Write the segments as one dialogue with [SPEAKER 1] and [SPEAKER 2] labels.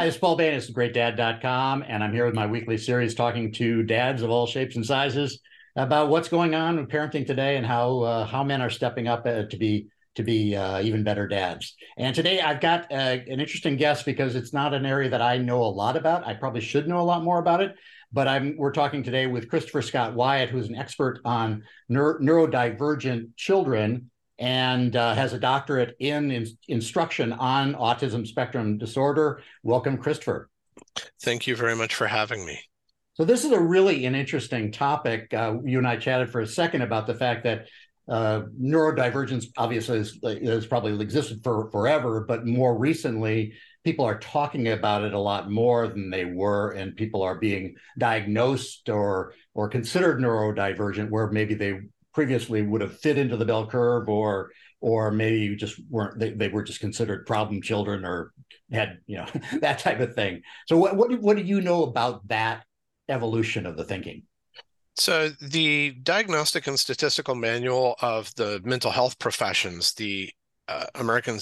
[SPEAKER 1] Hi, it's Paul Banis of GreatDad.com, and I'm here with my weekly series talking to dads of all shapes and sizes about what's going on with parenting today and how men are stepping up to be even better dads. And today I've got an interesting guest because it's not an area that I know a lot about. I probably should know a lot more about it, but we're talking today with Christopher Scott Wyatt, who's an expert on neurodivergent children and has a doctorate in instruction on autism spectrum disorder. Welcome, Christopher.
[SPEAKER 2] Thank you very much for having me.
[SPEAKER 1] So this is a really an interesting topic. You and I chatted for a second about the fact that neurodivergence obviously has probably existed for forever, but more recently, people are talking about it a lot more than they were, and people are being diagnosed or considered neurodivergent, where maybe they previously would have fit into the bell curve, or maybe you just weren't. They were just considered problem children or had that type of thing. So what do you know about that evolution of the thinking?
[SPEAKER 2] So the Diagnostic and Statistical Manual of the Mental Health Professions, the American,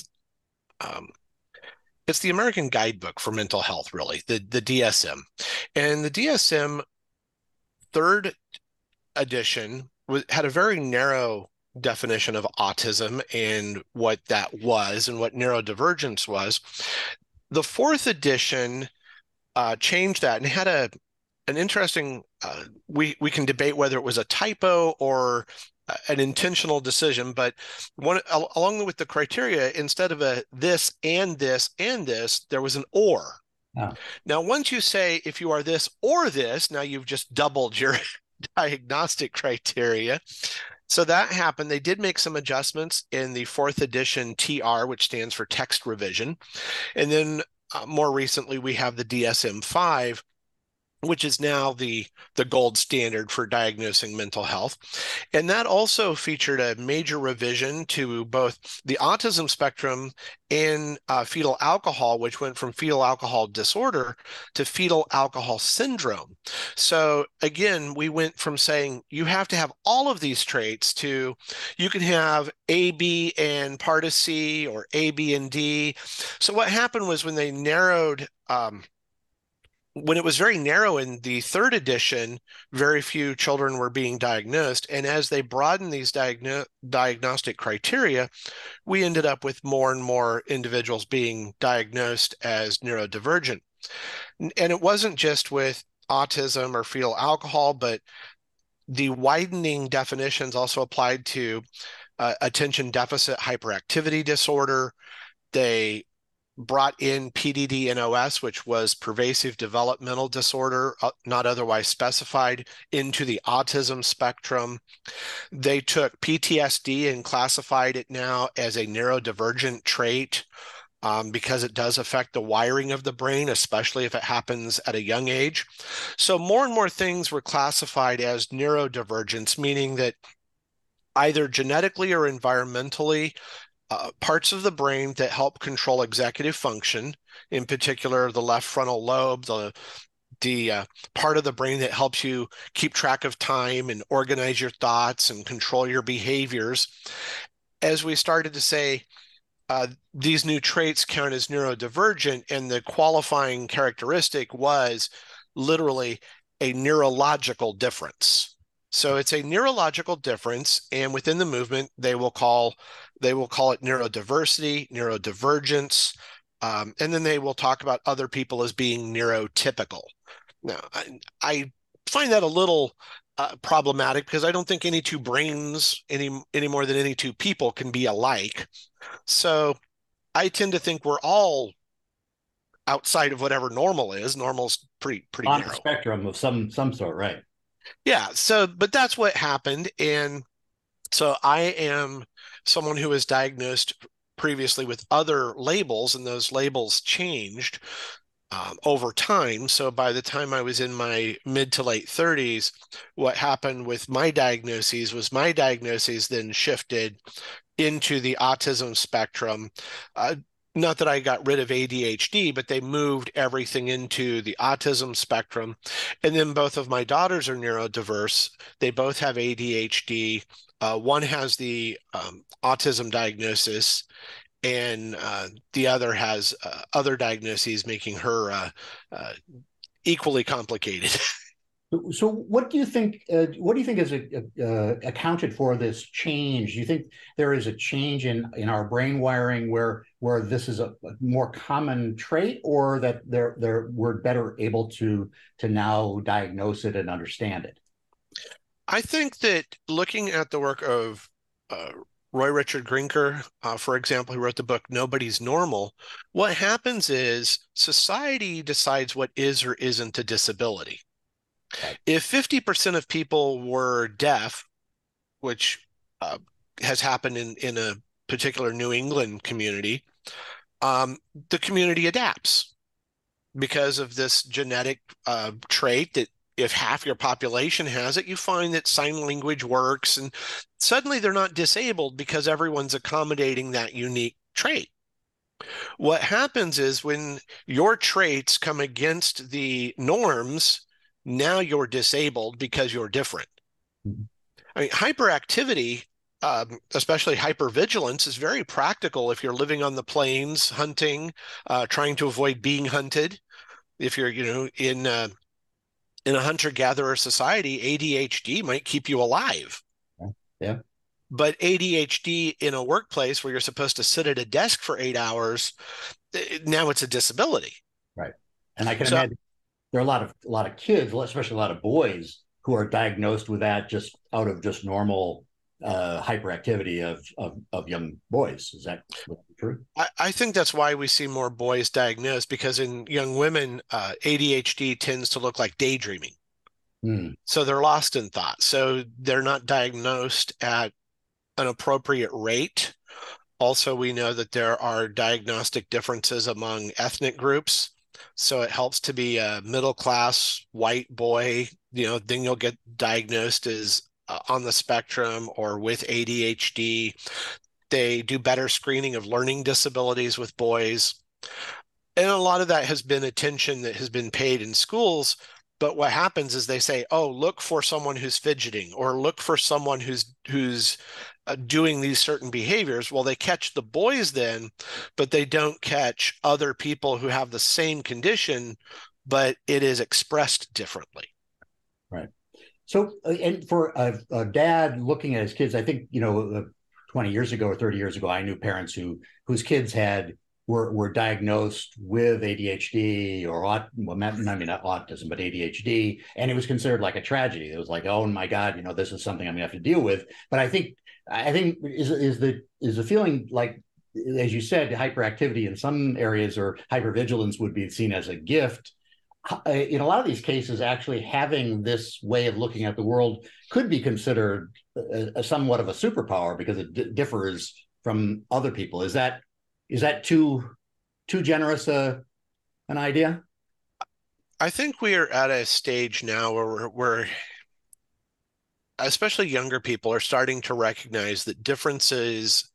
[SPEAKER 2] it's the American Guidebook for Mental Health, really, the DSM. And the DSM third edition had a very narrow definition of autism and what that was and what neurodivergence was. The fourth edition changed that and had an interesting, we can debate whether it was a typo or an intentional decision, but along with the criteria, instead of a this and this and this, there was an or.
[SPEAKER 1] Oh.
[SPEAKER 2] Now, once you say if you are this or this, now you've just doubled your diagnostic criteria. So that happened. They did make some adjustments in the fourth edition TR, which stands for text revision. And then more recently, we have the DSM-5, which is now the gold standard for diagnosing mental health. And that also featured a major revision to both the autism spectrum and fetal alcohol, which went from fetal alcohol disorder to fetal alcohol syndrome. So again, we went from saying you have to have all of these traits to you can have A, B, and part of C, or A, B, and D. So what happened was when they narrowed when it was very narrow in the third edition, very few children were being diagnosed. And as they broadened these diagnostic criteria, we ended up with more and more individuals being diagnosed as neurodivergent. And it wasn't just with autism or fetal alcohol, but the widening definitions also applied to attention deficit hyperactivity disorder. They brought in PDD-NOS, which was pervasive developmental disorder, not otherwise specified, into the autism spectrum. They took PTSD and classified it now as a neurodivergent trait because it does affect the wiring of the brain, especially if it happens at a young age. So more and more things were classified as neurodivergence, meaning that either genetically or environmentally, parts of the brain that help control executive function, in particular the left frontal lobe, the part of the brain that helps you keep track of time and organize your thoughts and control your behaviors. As we started to say, these new traits count as neurodivergent, and the qualifying characteristic was literally a neurological difference. So it's a neurological difference, and within the movement, they will call it neurodiversity, neurodivergence, and then they will talk about other people as being neurotypical. Now, I find that a little problematic because I don't think any two brains any more than any two people can be alike. So I tend to think we're all outside of whatever normal is. Normal's pretty
[SPEAKER 1] On
[SPEAKER 2] narrow.
[SPEAKER 1] the spectrum of some sort, right?
[SPEAKER 2] Yeah. So, but that's what happened, and so I am someone who was diagnosed previously with other labels, and those labels changed over time. So by the time I was in my mid to late 30s, what happened with my diagnoses was my diagnoses then shifted into the autism spectrum. Not that I got rid of ADHD, but they moved everything into the autism spectrum. And then both of my daughters are neurodiverse. They both have ADHD. One has the autism diagnosis, and the other has other diagnoses, making her equally complicated.
[SPEAKER 1] So what do you think? What do you think has accounted for this change? Do you think there is a change in our brain wiring where this is a more common trait, or that we're better able to now diagnose it and understand it?
[SPEAKER 2] I think that looking at the work of Roy Richard Grinker, for example, who wrote the book Nobody's Normal, what happens is society decides what is or isn't a disability.
[SPEAKER 1] Right.
[SPEAKER 2] If 50% of people were deaf, which uh, has happened in a particular New England community, the community adapts because of this genetic trait that if half your population has it, you find that sign language works, and suddenly they're not disabled because everyone's accommodating that unique trait. What happens is when your traits come against the norms, now you're disabled because you're different.
[SPEAKER 1] Mhm.
[SPEAKER 2] I mean, hyperactivity, especially hypervigilance, is very practical if you're living on the plains, hunting, trying to avoid being hunted. If you're, in a hunter-gatherer society, ADHD might keep you alive.
[SPEAKER 1] Yeah.
[SPEAKER 2] But ADHD in a workplace where you're supposed to sit at a desk for 8 hours, now it's a disability.
[SPEAKER 1] Right. And I can
[SPEAKER 2] So
[SPEAKER 1] imagine there are a lot of kids, especially a lot of boys, who are diagnosed with that just out of just normal hyperactivity of young boys. Is that true?
[SPEAKER 2] I think that's why we see more boys diagnosed, because in young women, ADHD tends to look like daydreaming.
[SPEAKER 1] Hmm.
[SPEAKER 2] So they're lost in thought. So they're not diagnosed at an appropriate rate. Also, we know that there are diagnostic differences among ethnic groups. So it helps to be a middle class white boy, then you'll get diagnosed as on the spectrum or with ADHD. They do better screening of learning disabilities with boys. And a lot of that has been attention that has been paid in schools. But what happens is they say, "Oh, look for someone who's fidgeting, or look for someone who's doing these certain behaviors." Well, they catch the boys then, but they don't catch other people who have the same condition, but it is expressed differently.
[SPEAKER 1] Right. So, and for a dad looking at his kids, I think 20 years ago or 30 years ago, I knew parents whose kids were diagnosed with ADHD or well, I mean not autism, but ADHD, and it was considered like a tragedy. It was like, oh my God, this is something I'm gonna have to deal with. But I think is the feeling like, as you said, hyperactivity in some areas or hypervigilance would be seen as a gift. In a lot of these cases, actually having this way of looking at the world could be considered somewhat of a superpower because it differs from other people. Is that too generous an idea?
[SPEAKER 2] I think we are at a stage now where especially younger people are starting to recognize that differences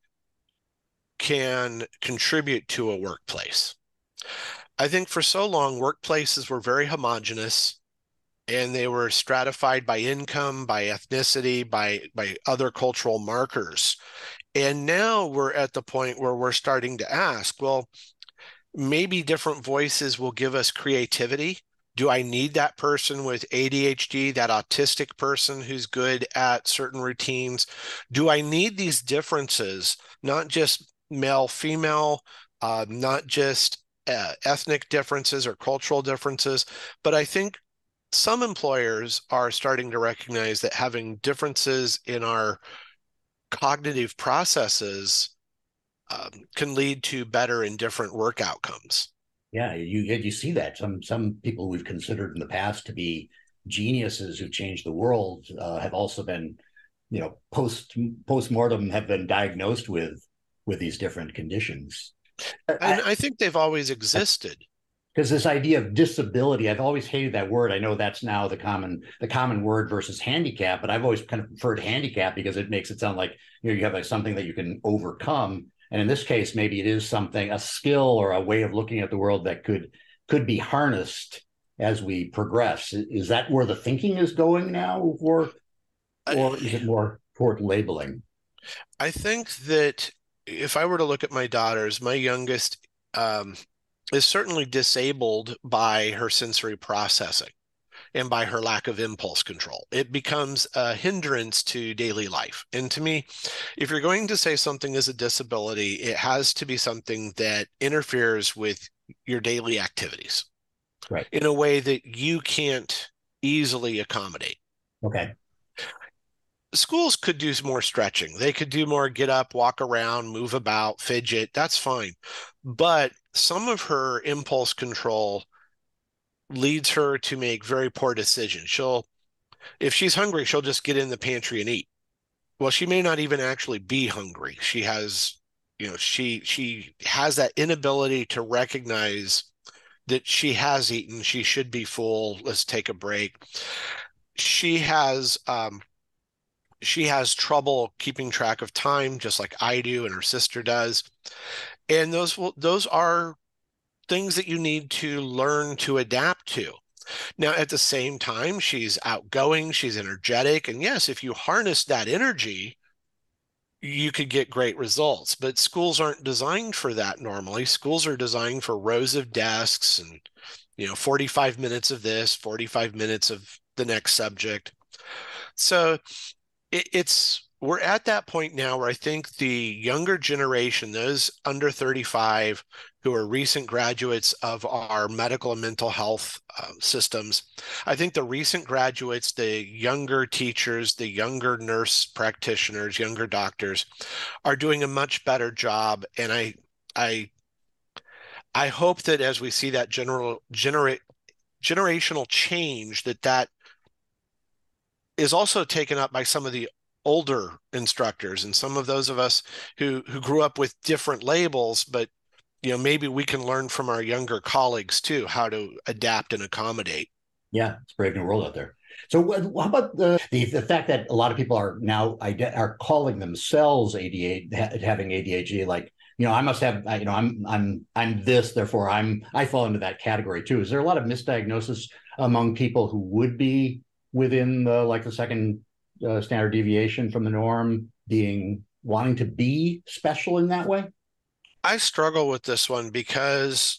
[SPEAKER 2] can contribute to a workplace. I think for so long, workplaces were very homogenous and they were stratified by income, by ethnicity, by other cultural markers. And now we're at the point where we're starting to ask, well, maybe different voices will give us creativity. Do I need that person with ADHD, that autistic person who's good at certain routines? Do I need these differences, not just male, female, not just ethnic differences or cultural differences, but I think some employers are starting to recognize that having differences in our cognitive processes can lead to better and different work outcomes.
[SPEAKER 1] Yeah, you see that some people we've considered in the past to be geniuses who changed the world have also been, postmortem have been diagnosed with these different conditions.
[SPEAKER 2] And I think they've always existed.
[SPEAKER 1] Because this idea of disability, I've always hated that word. I know that's now the common word versus handicap, but I've always kind of preferred handicap because it makes it sound like you have something that you can overcome. And in this case, maybe it is something, a skill or a way of looking at the world that could be harnessed as we progress. Is that where the thinking is going now, or is it more toward labeling?
[SPEAKER 2] I think that if I were to look at my daughters, my youngest is certainly disabled by her sensory processing and by her lack of impulse control. It becomes a hindrance to daily life. And to me, if you're going to say something is a disability, it has to be something that interferes with your daily activities
[SPEAKER 1] Right.
[SPEAKER 2] in a way that you can't easily accommodate.
[SPEAKER 1] Okay.
[SPEAKER 2] Schools could do more stretching. They could do more get up, walk around, move about, fidget. That's fine. But some of her impulse control leads her to make very poor decisions. If she's hungry, she'll just get in the pantry and eat. Well, she may not even actually be hungry. She has, she has that inability to recognize that she has eaten. She should be full. Let's take a break. She has she has trouble keeping track of time, just like I do and her sister does. And those are things that you need to learn to adapt to. Now, at the same time, she's outgoing, she's energetic, and yes, if you harness that energy, you could get great results. But schools aren't designed for that normally. Schools are designed for rows of desks and 45 minutes of this, 45 minutes of the next subject. So we're at that point now where I think the younger generation, those under 35 who are recent graduates of our medical and mental health systems, I think the recent graduates, the younger teachers, the younger nurse practitioners, younger doctors are doing a much better job. And I I hope that as we see that generational change, that is also taken up by some of the older instructors and some of those of us who grew up with different labels, but maybe we can learn from our younger colleagues too how to adapt and accommodate.
[SPEAKER 1] Yeah, it's a brave new world out there. So, how about the fact that a lot of people are now are calling themselves ADHD, having ADHD? Like, I must have, I'm this, therefore I fall into that category too. Is there a lot of misdiagnosis among people who would be within the second standard deviation from the norm, wanting to be special in that way?
[SPEAKER 2] I struggle with this one because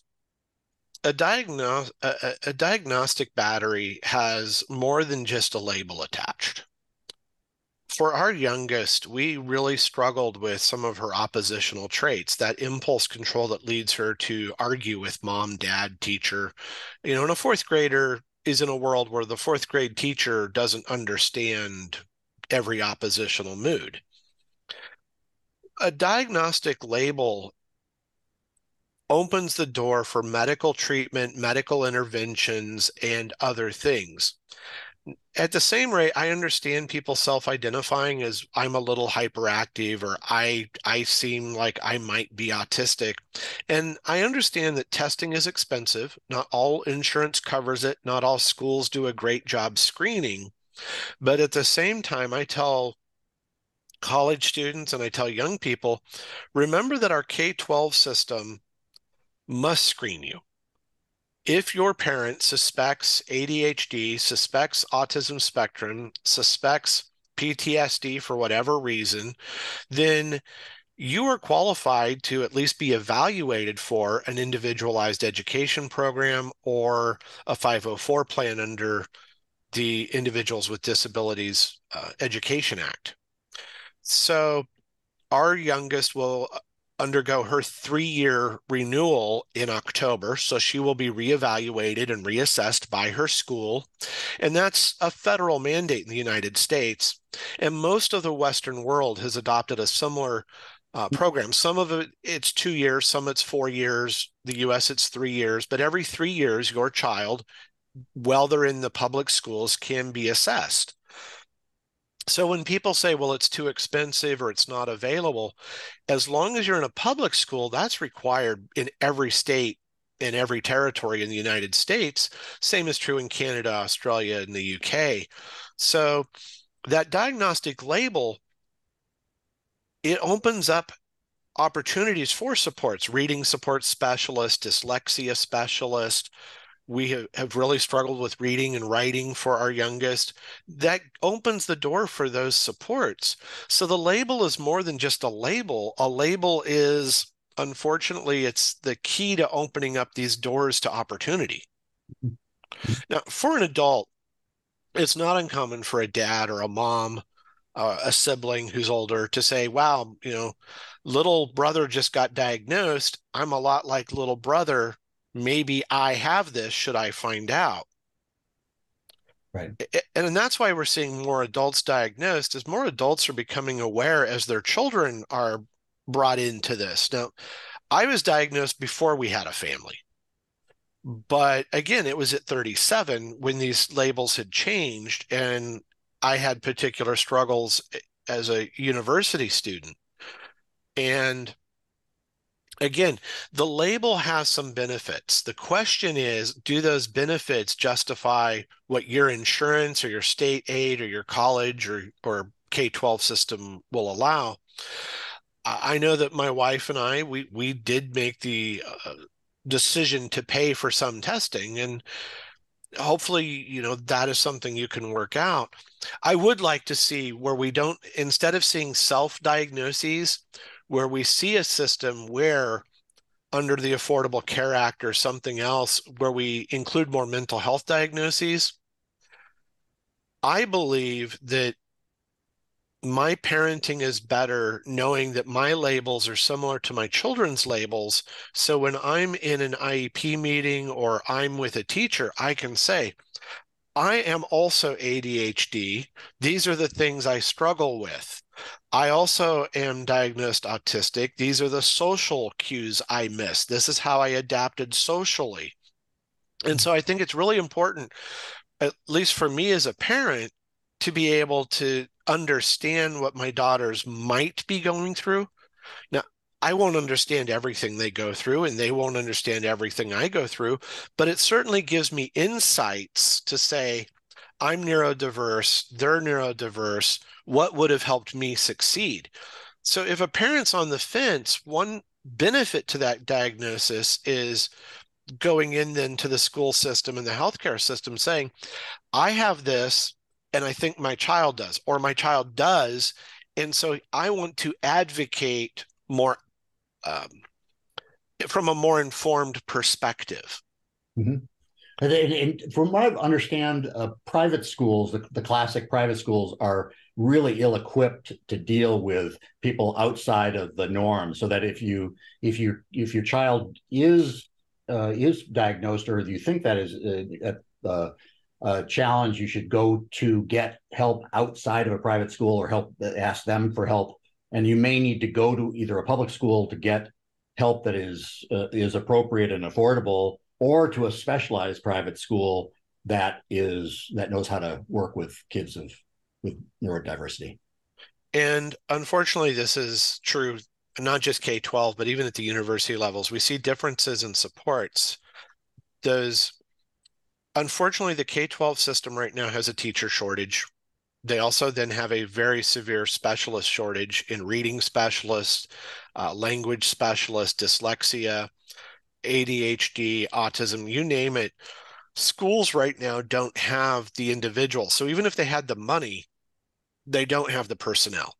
[SPEAKER 2] a diagnostic battery has more than just a label attached. For our youngest, we really struggled with some of her oppositional traits, that impulse control that leads her to argue with mom, dad, teacher. And a fourth grader is in a world where the fourth grade teacher doesn't understand every oppositional mood. A diagnostic label opens the door for medical treatment, medical interventions, and other things. At the same rate, I understand people self-identifying as I'm a little hyperactive or I seem like I might be autistic. And I understand that testing is expensive. Not all insurance covers it. Not all schools do a great job screening. But at the same time, I tell college students and I tell young people, remember that our K-12 system must screen you. If your parent suspects ADHD, suspects autism spectrum, suspects PTSD for whatever reason, then you are qualified to at least be evaluated for an individualized education program or a 504 plan under the Individuals with Disabilities Education Act. So our youngest will undergo her 3-year renewal in October. So she will be reevaluated and reassessed by her school. And that's a federal mandate in the United States. And most of the Western world has adopted a similar program. Some of it's 2 years, some it's 4 years. The US, it's 3 years. But every 3 years, your child, while they're in the public schools, can be assessed. So when people say, well, it's too expensive or it's not available, as long as you're in a public school, that's required in every state, in every territory in the United States. Same is true in Canada, Australia, and the UK. So that diagnostic label, it opens up opportunities for supports, reading support specialist, dyslexia specialist, We have really struggled with reading and writing for our youngest. That opens the door for those supports. So the label is more than just a label. A label is, unfortunately, it's the key to opening up these doors to opportunity. Now, for an adult, it's not uncommon for a dad or a mom, a sibling who's older to say, wow, little brother just got diagnosed. I'm a lot like little brother. Maybe I have this. Should I find out?
[SPEAKER 1] Right.
[SPEAKER 2] And that's why we're seeing more adults diagnosed, as more adults are becoming aware as their children are brought into this. Now, I was diagnosed before we had a family. But again, it was at 37 when these labels had changed, and I had particular struggles as a university student. And again, the label has some benefits. The question is, do those benefits justify what your insurance or your state aid or your college or K-12 system will allow? I know that my wife and I, we did make the decision to pay for some testing, and hopefully, that is something you can work out. I would like to see where we don't, instead of seeing self-diagnoses, where we see a system where under the Affordable Care Act or something else, where we include more mental health diagnoses. I believe that my parenting is better knowing that my labels are similar to my children's labels. So when I'm in an IEP meeting or I'm with a teacher, I can say, I am also ADHD. These are the things I struggle with. I also am diagnosed autistic. These are the social cues I miss. This is how I adapted socially. And so I think it's really important, at least for me as a parent, to be able to understand what my daughters might be going through. Now, I won't understand everything they go through, and they won't understand everything I go through, but it certainly gives me insights to say, I'm neurodiverse, they're neurodiverse. What would have helped me succeed? So if a parent's on the fence, one benefit to that diagnosis is going in then to the school system and the healthcare system saying, I have this, and I think my child does, or my child does. And so I want to advocate more um, from a more informed perspective.
[SPEAKER 1] Mm-hmm. And from what I understand, private schools, the classic private schools, are really ill-equipped to deal with people outside of the norm. So that if your child is diagnosed, or you think that is a challenge, you should go to get help outside of a private school, or ask them for help. And you may need to go to either a public school to get help that is appropriate and affordable, or to a specialized private school that knows how to work with kids with neurodiversity.
[SPEAKER 2] And unfortunately, this is true, not just K-12, but even at the university levels. We see differences in supports. Unfortunately, the K-12 system right now has a teacher shortage. They also then have a very severe specialist shortage in reading specialists, language specialists, dyslexia, ADHD, autism, you name it. Schools right now don't have the individual. So even if they had the money, they don't have the personnel.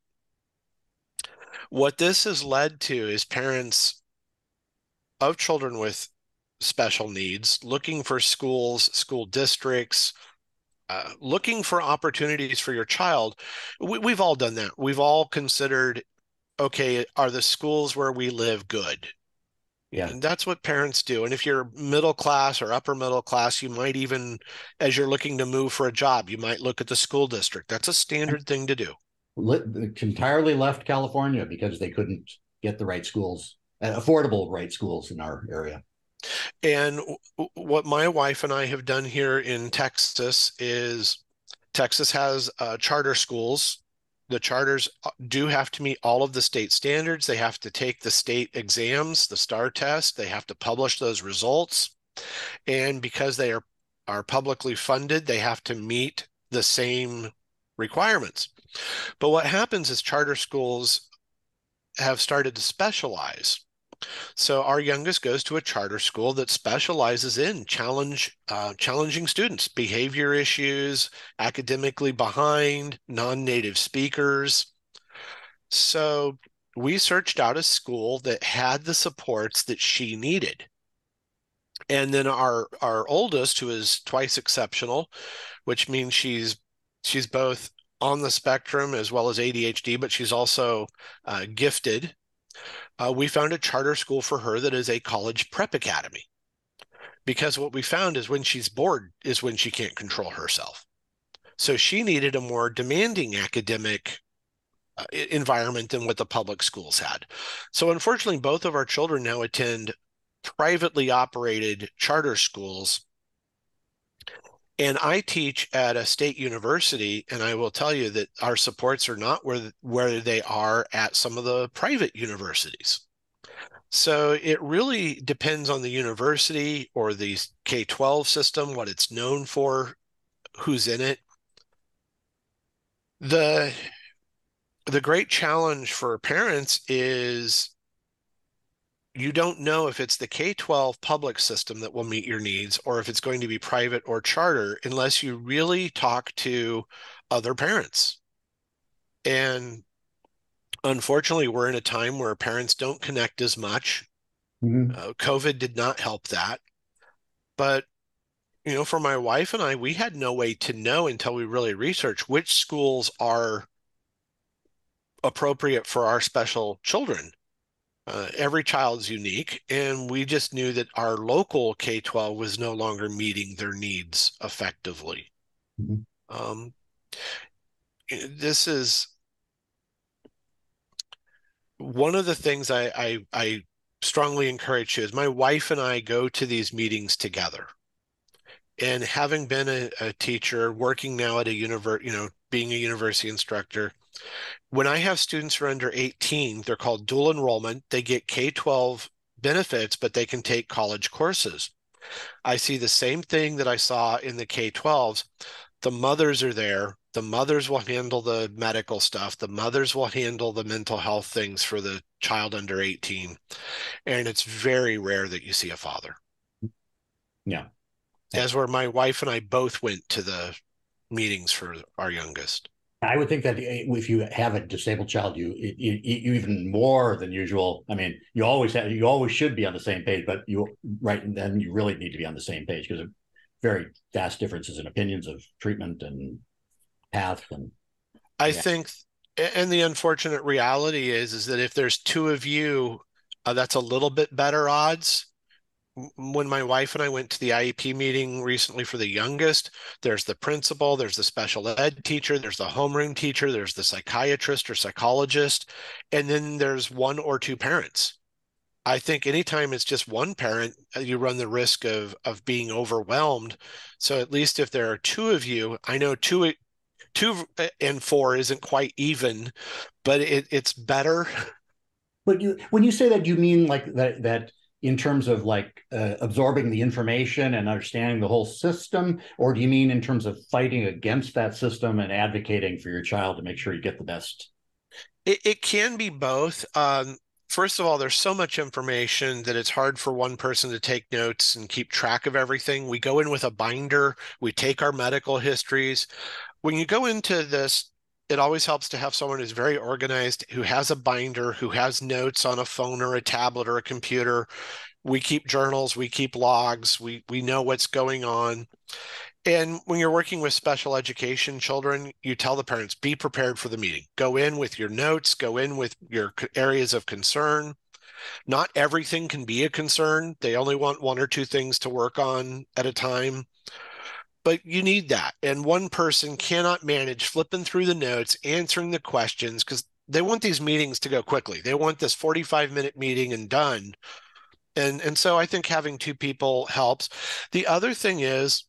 [SPEAKER 2] What this has led to is parents of children with special needs looking for schools, school districts, looking for opportunities for your child. We've all done that. We've all considered, okay, are the schools where we live good?
[SPEAKER 1] Yeah.
[SPEAKER 2] And that's what parents do. And if you're middle class or upper middle class, you might even, as you're looking to move for a job, you might look at the school district. That's a standard thing to do.
[SPEAKER 1] Entirely left California because they couldn't get the right schools, affordable right schools in our area.
[SPEAKER 2] And what my wife and I have done here in Texas is Texas has charter schools. The charters do have to meet all of the state standards. They have to take the state exams, the STAR test. They have to publish those results. And because they are publicly funded, they have to meet the same requirements. But what happens is charter schools have started to specialize. So our youngest goes to a charter school that specializes in challenging students, behavior issues, academically behind, non-native speakers. So we searched out a school that had the supports that she needed. And then our oldest, who is twice exceptional, which means she's both on the spectrum as well as ADHD, but she's also gifted. We found a charter school for her that is a college prep academy, because what we found is when she's bored is when she can't control herself. So she needed a more demanding academic environment than what the public schools had. So unfortunately, both of our children now attend privately operated charter schools. And I teach at a state university, and I will tell you that our supports are not where they are at some of the private universities. So it really depends on the university or the K-12 system, what it's known for, who's in it. The great challenge for parents is you don't know if it's the K-12 public system that will meet your needs or if it's going to be private or charter unless you really talk to other parents. And unfortunately, we're in a time where parents don't connect as much. COVID did not help that. But, for my wife and I, we had no way to know until we really researched which schools are appropriate for our special children. Every child's unique, and we just knew that our local K-12 was no longer meeting their needs effectively. This is one of the things I strongly encourage you is my wife and I go to these meetings together. And having been a teacher, working now at a university, being a university instructor, when I have students who are under 18, they're called dual enrollment. They get K-12 benefits, but they can take college courses. I see the same thing that I saw in the K-12s. The mothers are there. The mothers will handle the medical stuff. The mothers will handle the mental health things for the child under 18. And it's very rare that you see a father.
[SPEAKER 1] Yeah.
[SPEAKER 2] As where my wife and I both went to the meetings for our youngest.
[SPEAKER 1] I would think that if you have a disabled child, you even more than usual. I mean, you always should be on the same page, but and then you really need to be on the same page because of very vast differences in opinions of treatment and path. And
[SPEAKER 2] I think, and the unfortunate reality is that if there's two of you, that's a little bit better odds. When my wife and I went to the IEP meeting recently for the youngest, there's the principal, there's the special ed teacher, there's the homeroom teacher, there's the psychiatrist or psychologist, and then there's one or two parents. I think anytime it's just one parent, you run the risk of being overwhelmed. So at least if there are two of you, I know two and four isn't quite even, but it's better.
[SPEAKER 1] But when you say that, you mean like that in terms of like absorbing the information and understanding the whole system, or do you mean in terms of fighting against that system and advocating for your child to make sure you get the best?
[SPEAKER 2] It can be both. First of all, there's so much information that it's hard for one person to take notes and keep track of everything. We go in with a binder, we take our medical histories. When you go into this, it always helps to have someone who's very organized, who has a binder, who has notes on a phone or a tablet or a computer. We keep journals, we keep logs, we know what's going on. And when you're working with special education children, you tell the parents, be prepared for the meeting. Go in with your notes, go in with your areas of concern. Not everything can be a concern. They only want one or two things to work on at a time. But you need that. And one person cannot manage flipping through the notes, answering the questions, because they want these meetings to go quickly. They want this 45-minute meeting and done. And so I think having two people helps. The other thing is,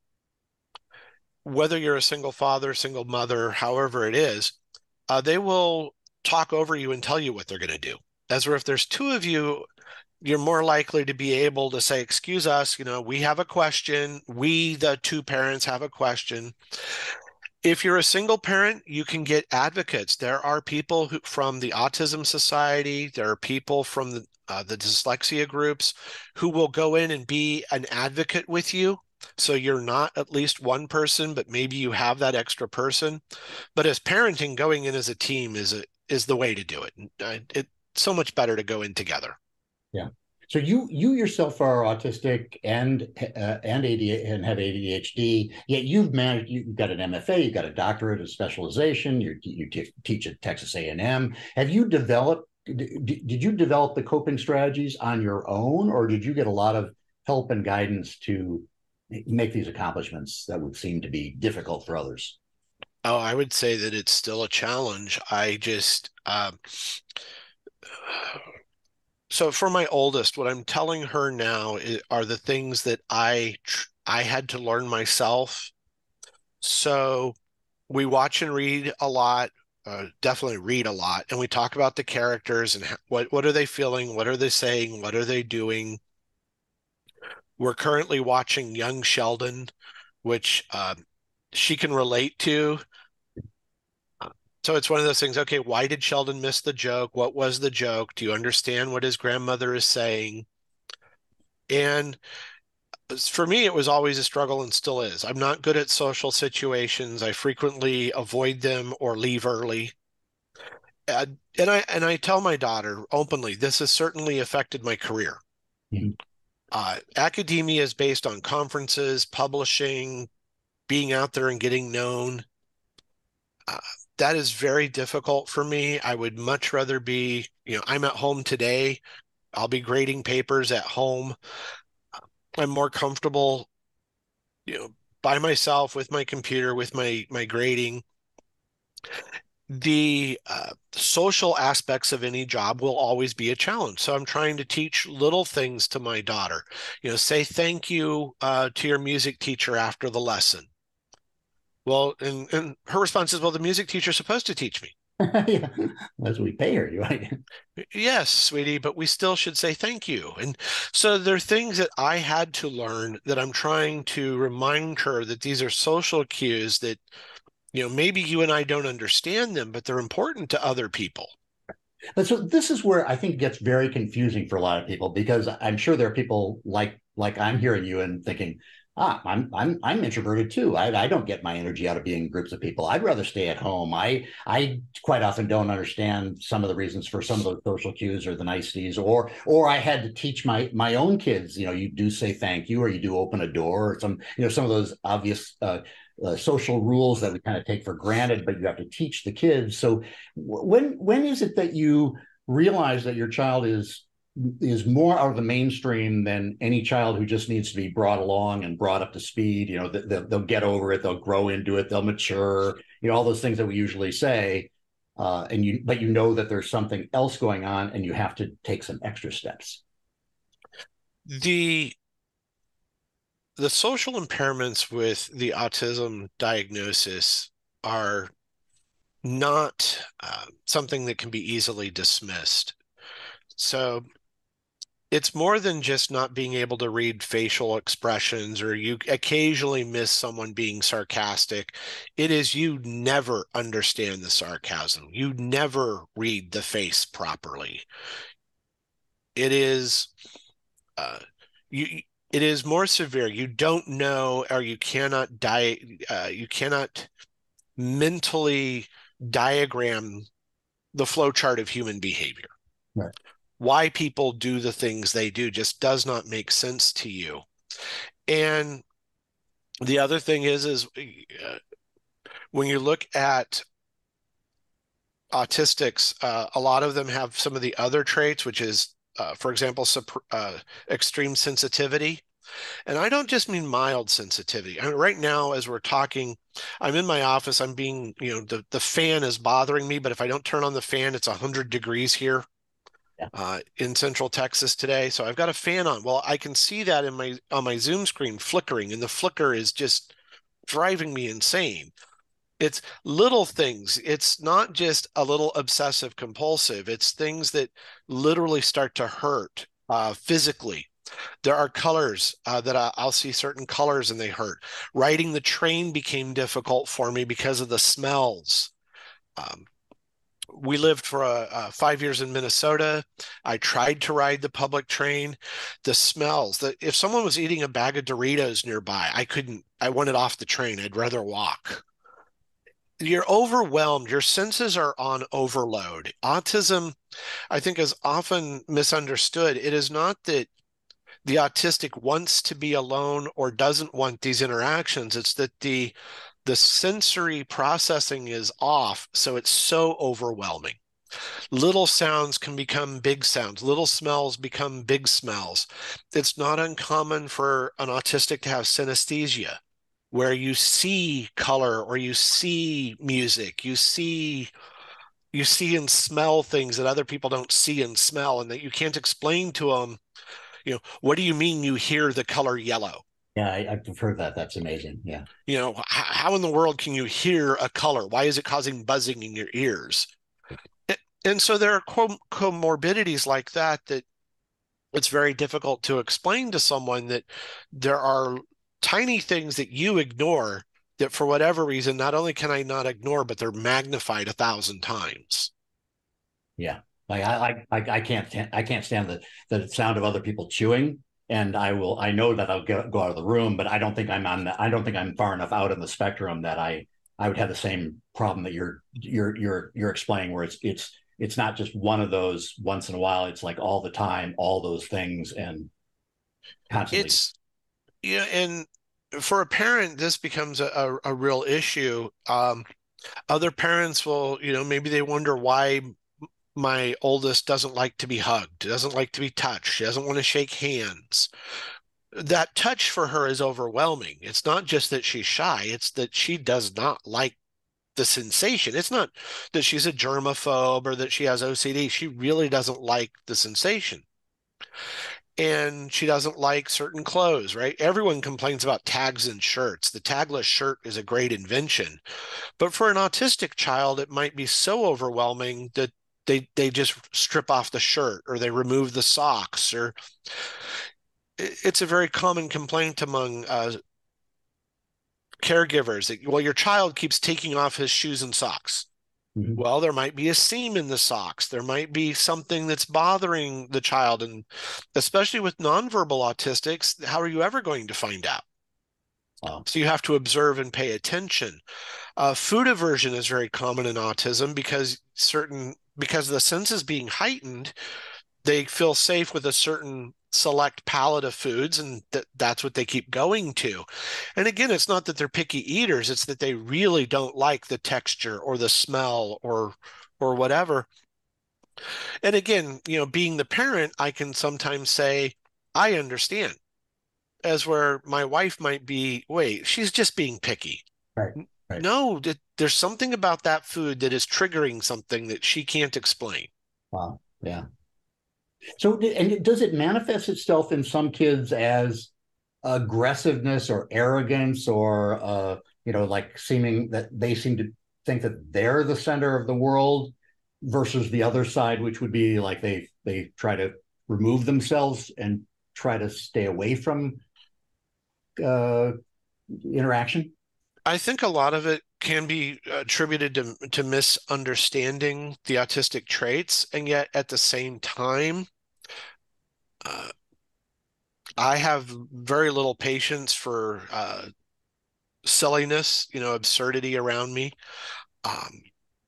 [SPEAKER 2] whether you're a single father, single mother, however it is, they will talk over you and tell you what they're going to do. As where if there's two of you, you're more likely to be able to say, excuse us, we have a question. We, the two parents, have a question. If you're a single parent, you can get advocates. There are people from the Autism Society, there are people from the dyslexia groups who will go in and be an advocate with you. So you're not at least one person, but maybe you have that extra person. But as parenting, going in as a team is the way to do it. It's so much better to go in together.
[SPEAKER 1] Yeah. So you yourself are autistic and ADHD and have ADHD. Yet you've managed. You've got an MFA. You've got a doctorate of specialization. You teach at Texas A&M. Have you developed? Did you develop the coping strategies on your own, or did you get a lot of help and guidance to make these accomplishments that would seem to be difficult for others?
[SPEAKER 2] Oh, I would say that it's still a challenge. I just so for my oldest, what I'm telling her now are the things that I had to learn myself. So we watch and read a lot, definitely read a lot, and we talk about the characters and what are they feeling, what are they saying, what are they doing. We're currently watching Young Sheldon, which she can relate to. So it's one of those things, okay, why did Sheldon miss the joke? What was the joke? Do you understand what his grandmother is saying? And for me, it was always a struggle and still is. I'm not good at social situations. I frequently avoid them or leave early. And I tell my daughter openly, this has certainly affected my career.
[SPEAKER 1] Mhm.
[SPEAKER 2] Academia is based on conferences, publishing, being out there and getting known. Uh, that is very difficult for me. I would much rather be, I'm at home today. I'll be grading papers at home. I'm more comfortable, by myself with my computer, with my grading. The social aspects of any job will always be a challenge. So I'm trying to teach little things to my daughter. Say thank you to your music teacher after the lesson. Well, and her response is, well, the music teacher's supposed to teach me.
[SPEAKER 1] Yeah, as we pay her, right?
[SPEAKER 2] Yes, sweetie, but we still should say thank you. And so there are things that I had to learn that I'm trying to remind her that these are social cues that, maybe you and I don't understand them, but they're important to other people.
[SPEAKER 1] But so this is where I think it gets very confusing for a lot of people because I'm sure there are people like I'm hearing you and thinking, I'm introverted too. I don't get my energy out of being in groups of people. I'd rather stay at home. I quite often don't understand some of the reasons for some of those social cues or the niceties, or I had to teach my own kids. You do say thank you, or you do open a door, or some of those obvious social rules that we kind of take for granted, but you have to teach the kids. So when is it that you realize that your child is more out of the mainstream than any child who just needs to be brought along and brought up to speed? They'll get over it, they'll grow into it, they'll mature, all those things that we usually say. But you know that there's something else going on and you have to take some extra steps.
[SPEAKER 2] The social impairments with the autism diagnosis are not something that can be easily dismissed. So it's more than just not being able to read facial expressions, or you occasionally miss someone being sarcastic. It is you never understand the sarcasm. You never read the face properly. It is you it is more severe. You don't know, or you cannot you cannot mentally diagram the flowchart of human behavior.
[SPEAKER 1] Right.
[SPEAKER 2] Why people do the things they do just does not make sense to you. And the other thing is when you look at autistics, a lot of them have some of the other traits, which is, for example, extreme sensitivity. And I don't just mean mild sensitivity. I mean, right now, as we're talking, I'm in my office. I'm being, the fan is bothering me, but if I don't turn on the fan, it's 100 degrees here in Central Texas today. So I've got a fan on. Well, I can see that on my Zoom screen flickering, and the flicker is just driving me insane. It's little things. It's not just a little obsessive compulsive. It's things that literally start to hurt physically. There are colors that I'll see certain colors and they hurt. Riding the train became difficult for me because of the smells. Um, we lived for 5 years in Minnesota. I tried to ride the public train. The smells, that if someone was eating a bag of Doritos nearby, I couldn't, I wanted off the train. I'd rather walk. You're overwhelmed. Your senses are on overload. Autism, I think, is often misunderstood. It is not that the autistic wants to be alone or doesn't want these interactions. It's that the sensory processing is off, so it's so overwhelming. Little sounds can become big sounds. Little smells become big smells. It's not uncommon for an autistic to have synesthesia, where you see color or you see music, you see and smell things that other people don't see and smell, and that you can't explain to them, what do you mean you hear the color yellow?
[SPEAKER 1] Yeah, I've heard that. That's amazing. Yeah.
[SPEAKER 2] How in the world can you hear a color? Why is it causing buzzing in your ears? And so there are comorbidities like that it's very difficult to explain to someone, that there are tiny things that you ignore that for whatever reason, not only can I not ignore, but they're magnified 1,000 times.
[SPEAKER 1] Yeah. Like I can't stand the sound of other people chewing. And I know that I'll go out of the room, but I don't think I'm far enough out in the spectrum that I would have the same problem that you're explaining, where it's not just one of those once in a while. It's like all the time, all those things, and constantly.
[SPEAKER 2] It's, and for a parent, this becomes a real issue. Other parents will, maybe they wonder why my oldest doesn't like to be hugged, doesn't like to be touched, she doesn't want to shake hands. That touch for her is overwhelming. It's not just that she's shy, it's that she does not like the sensation. It's not that she's a germaphobe or that she has OCD. She really doesn't like the sensation. And she doesn't like certain clothes, right? Everyone complains about tags and shirts. The tagless shirt is a great invention. But for an autistic child, it might be so overwhelming that they just strip off the shirt, or they remove the socks, or it's a very common complaint among caregivers that, well, your child keeps taking off his shoes and socks.
[SPEAKER 1] Mhm.
[SPEAKER 2] Well, there might be a seam in the socks. There might be something that's bothering the child. And especially with nonverbal autistics, how are you ever going to find out?
[SPEAKER 1] Wow.
[SPEAKER 2] So you have to observe and pay attention. Food aversion is very common in autism because the senses being heightened, they feel safe with a certain select palette of foods, and that's what they keep going to. And again, it's not that they're picky eaters, it's that they really don't like the texture or the smell or whatever. And again, being the parent, I can sometimes say, I understand, as where my wife might be, wait, she's just being picky.
[SPEAKER 1] Right. Right.
[SPEAKER 2] No, there's something about that food that is triggering something that she can't explain.
[SPEAKER 1] Wow. Yeah. So, and does it manifest itself in some kids as aggressiveness or arrogance, or like seeming that they seem to think that they're the center of the world, versus the other side, which would be like they try to remove themselves and try to stay away from uh, interaction?
[SPEAKER 2] I think a lot of it can be attributed to misunderstanding the autistic traits, and yet at the same time, uh, I have very little patience for silliness, absurdity around me. Um,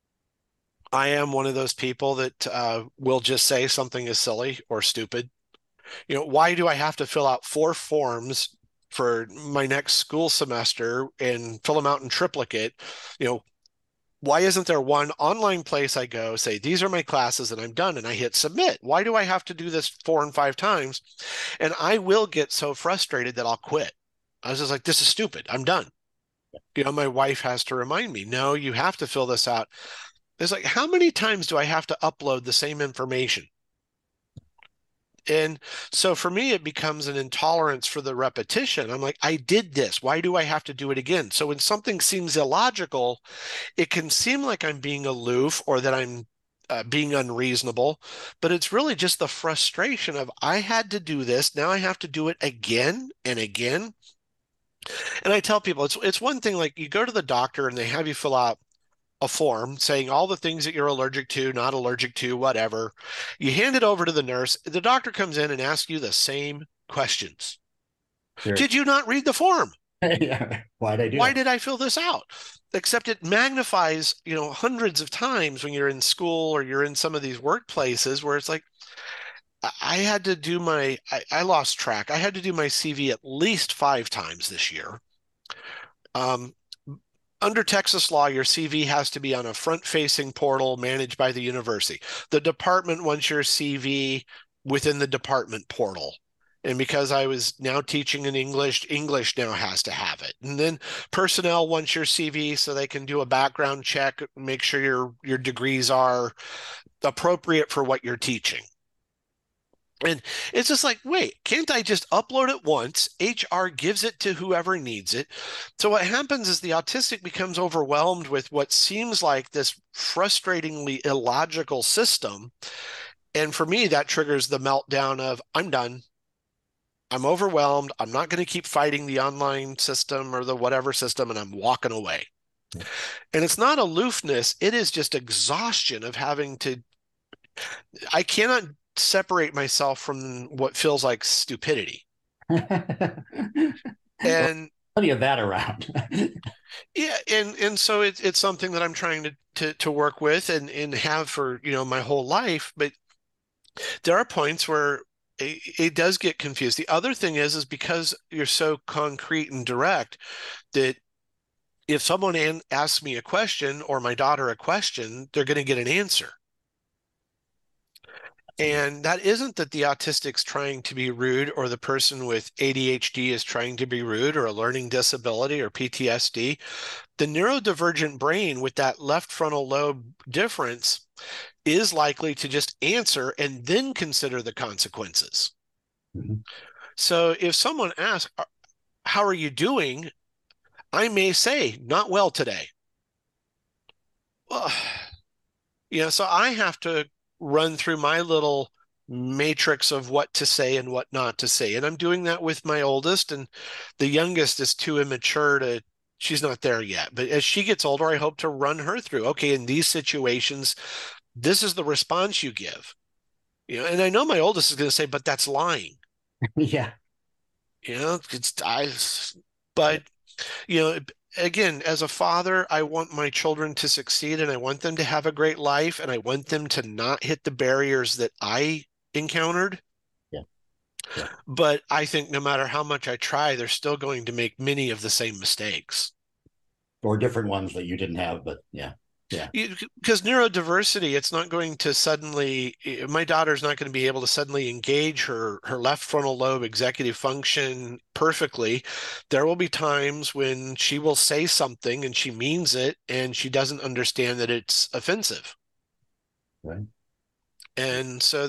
[SPEAKER 2] I am one of those people that will just say something is silly or stupid. Why do I have to fill out 4 forms for my next school semester and fill them out in triplicate? You know, why isn't there one online place I go, say, these are my classes and I'm done, and I hit submit? Why do I have to do this 4 and 5 times? And I will get so frustrated that I'll quit. I was just like, this is stupid. I'm done. My wife has to remind me, no, you have to fill this out. It's like, how many times do I have to upload the same information? And so for me, it becomes an intolerance for the repetition. I'm like, I did this. Why do I have to do it again? So when something seems illogical, it can seem like I'm being aloof or that I'm being unreasonable, but it's really just the frustration of I had to do this. Now I have to do it again and again. And I tell people it's one thing like you go to the doctor and they have you fill out a form saying all the things that you're allergic to, not allergic to, whatever. You hand it over to the nurse. The doctor comes in and asks you the same questions.
[SPEAKER 1] Sure.
[SPEAKER 2] Did you not read the form?
[SPEAKER 1] Yeah. Why'd I do
[SPEAKER 2] Why
[SPEAKER 1] that?
[SPEAKER 2] did I fill this out? Except it magnifies, hundreds of times when you're in school or you're in some of these workplaces where it's like, I had to do I lost track. I had to do my CV at least 5 times this year. Um, Under Texas law, your CV has to be on a front-facing portal managed by the university. The department wants your CV within the department portal. And because I was now teaching in English, English now has to have it. And then personnel wants your CV so they can do a background check, make sure your degrees are appropriate for what you're teaching. And it's just like, wait, can't I just upload it once? HR gives it to whoever needs it. So what happens is the autistic becomes overwhelmed with what seems like this frustratingly illogical system. And for me, that triggers the meltdown of, I'm done. I'm overwhelmed. I'm not going to keep fighting the online system or the whatever system, and I'm walking away. And it's not aloofness, it is just exhaustion of having to, I cannot separate myself from what feels like stupidity.
[SPEAKER 1] Well,
[SPEAKER 2] And
[SPEAKER 1] plenty of that around.
[SPEAKER 2] yeah, and so it's something that I'm trying to work with and have for, my whole life. But there are points where it does get confused. The other thing is because you're so concrete and direct that if someone asks me a question or my daughter a question, they're going to get an answer. And that isn't that the autistic's trying to be rude or the person with ADHD is trying to be rude or a learning disability or PTSD. The neurodivergent brain with that left frontal lobe difference is likely to just answer and then consider the consequences.
[SPEAKER 1] Mhm.
[SPEAKER 2] So if someone asks, how are you doing? I may say, not well today. Well, so I have to run through my little matrix of what to say and what not to say. And I'm doing that with my oldest, and the youngest is too immature she's not there yet. But as she gets older, I hope to run her through, okay, in these situations, this is the response you give. And I know my oldest is going to say, but that's lying.
[SPEAKER 1] Yeah.
[SPEAKER 2] But you know, again, as a father, I want my children to succeed and I want them to have a great life and I want them to not hit the barriers that I encountered.
[SPEAKER 1] Yeah. Yeah.
[SPEAKER 2] But I think no matter how much I try, they're still going to make many of the same mistakes.
[SPEAKER 1] Or different ones that you didn't have, but yeah. Yeah.
[SPEAKER 2] Because neurodiversity, it's not going to suddenly, my daughter's not going to be able to suddenly engage her left frontal lobe executive function perfectly. There will be times when she will say something and she means it and she doesn't understand that it's offensive.
[SPEAKER 1] Right.
[SPEAKER 2] And so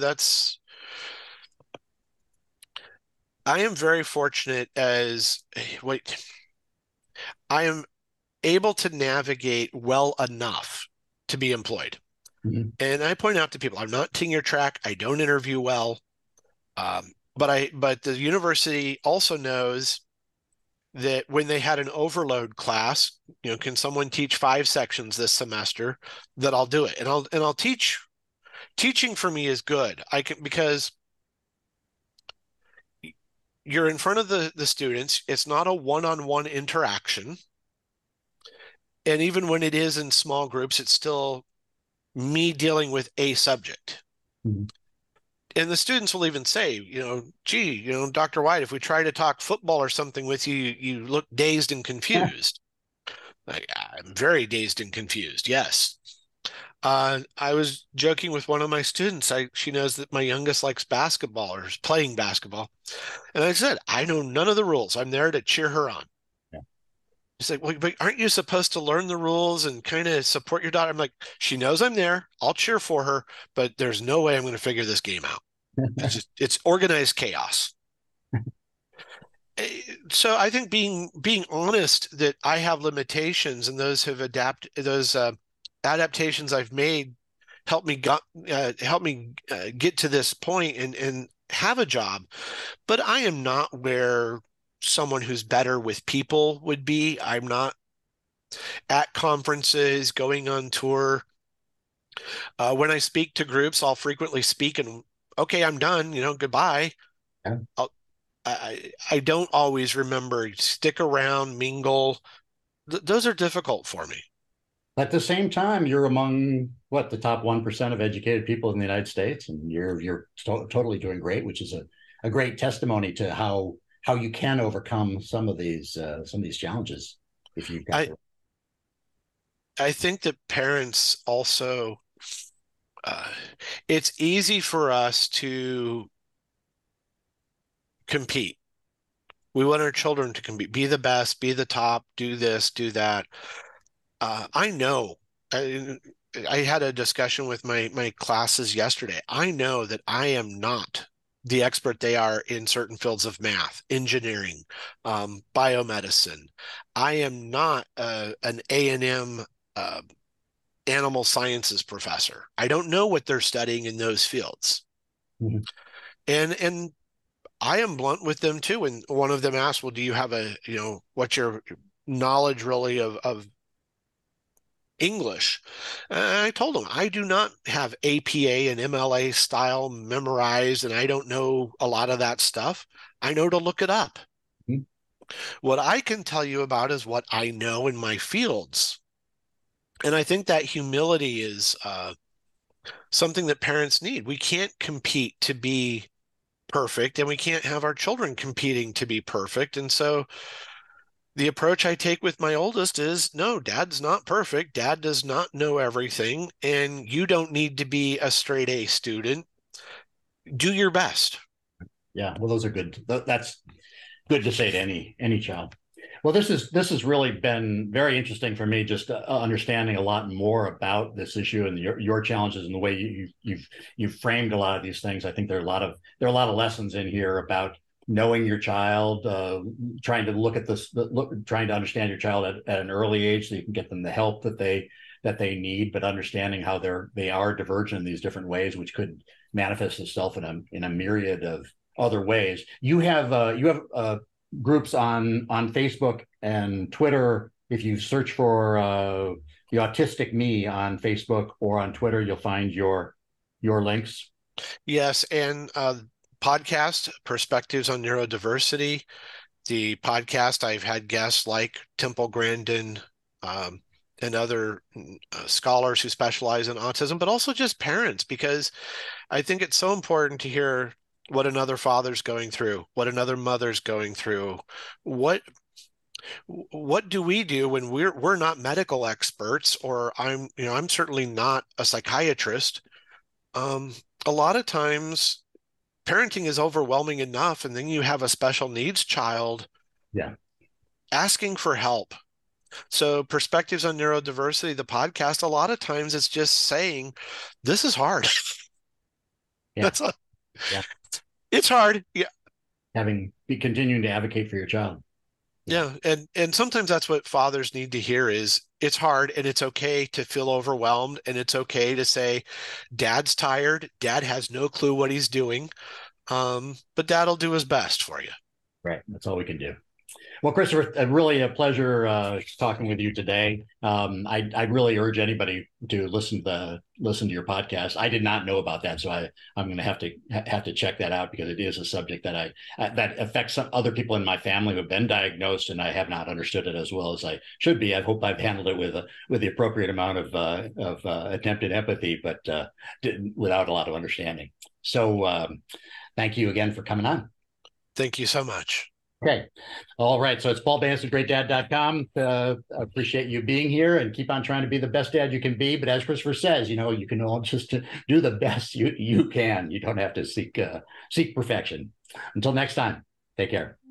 [SPEAKER 2] I am very fortunate wait, I am able to navigate well enough to be employed.
[SPEAKER 1] Mhm.
[SPEAKER 2] And I point out to people, I'm not tenure track. I don't interview well. But the university also knows that when they had an overload class, can someone teach 5 sections this semester, that I'll do it. And I'll teach. Teaching for me is good. Because you're in front of the students. It's not a one-on-one interaction. And even when it is in small groups, it's still me dealing with a subject.
[SPEAKER 1] Mhm.
[SPEAKER 2] And the students will even say, gee, Dr. White, if we try to talk football or something with you, you look dazed and confused. Like, I'm very dazed and confused. Yes. I was joking with one of my students. She knows that my youngest likes basketball or is playing basketball. And I said, I know none of the rules. I'm there to cheer her on.
[SPEAKER 1] Yeah.
[SPEAKER 2] She's like, well, but aren't you supposed to learn the rules and kind of support your daughter? I'm like, she knows I'm there. I'll cheer for her, but there's no way I'm going to figure this game out. It's organized chaos. So I think being honest that I have limitations and those adaptations I've made help me get to this point and have a job. But I am not where someone who's better with people would be. I'm not at conferences, going on tour. When I speak to groups, I'll frequently speak and, okay, I'm done, goodbye.
[SPEAKER 1] Yeah.
[SPEAKER 2] I don't always remember stick around, mingle. Those are difficult for me.
[SPEAKER 1] At the same time, you're among the top 1% of educated people in the United States, and you're totally doing great, which is a great testimony to how you can overcome some of these challenges if you've got.
[SPEAKER 2] I think that parents also, it's easy for us to compete. We want our children to compete, be the best, be the top, do this, do that. I know. I had a discussion with my classes yesterday. I know that I am not the expert they are in certain fields of math, engineering, biomedicine. I am not an A&M animal sciences professor. I don't know what they're studying in those fields.
[SPEAKER 1] Mm-hmm.
[SPEAKER 2] And I am blunt with them too. And one of them asked, well, do you have what's your knowledge really of English? I told them I do not have APA and MLA style memorized, and I don't know a lot of that stuff. I know to look it up. Mm-hmm. What I can tell you about is what I know in my fields. And I think that humility is something that parents need. We can't compete to be perfect, and we can't have our children competing to be perfect. And so the approach I take with my oldest is, no, dad's not perfect. Dad does not know everything, and you don't need to be a straight A student. Do your best.
[SPEAKER 1] Yeah, well, those are good. That's good to say to any child. Well, this has really been very interesting for me, just understanding a lot more about this issue and your challenges and the way you've framed a lot of these things. I think there are a lot of lessons in here about knowing your child, trying to look at this, trying to understand your child at an early age so you can get them the help that they need, but understanding how they are divergent in these different ways, which could manifest itself in a myriad of other ways. You have groups on Facebook and Twitter. If you search for the Autistic Me on Facebook or on Twitter, you'll find your links.
[SPEAKER 2] Yes, and podcast Perspectives on Neurodiversity. The podcast, I've had guests like Temple Grandin and other scholars who specialize in autism, but also just parents, because I think it's so important to hear what another father's going through, what another mother's going through. What do we do when we're not medical experts, or I'm certainly not a psychiatrist. A lot of times parenting is overwhelming enough, and then you have a special needs child asking for help. So Perspectives on Neurodiversity, the podcast, a lot of times it's just saying, this is hard.
[SPEAKER 1] Yeah.
[SPEAKER 2] It's hard. Yeah.
[SPEAKER 1] Continuing to advocate for your child.
[SPEAKER 2] Yeah. And sometimes that's what fathers need to hear is it's hard, and it's okay to feel overwhelmed, and it's okay to say, dad's tired. Dad has no clue what he's doing. But dad'll do his best for you.
[SPEAKER 1] Right. That's all we can do. Well, Christopher, really a pleasure talking with you today. I really urge anybody to listen to your podcast. I did not know about that, so I'm going to have to check that out, because it is a subject that that affects some other people in my family who have been diagnosed, and I have not understood it as well as I should be. I hope I've handled it with the appropriate amount of attempted empathy, but without a lot of understanding. So thank you again for coming on.
[SPEAKER 2] Thank you so much.
[SPEAKER 1] Okay. All right. So it's Paul Bannis at greatdad.com. Appreciate you being here, and keep on trying to be the best dad you can be. But as Christopher says, you can all just do the best you can. You don't have to seek perfection. Until next time, take care.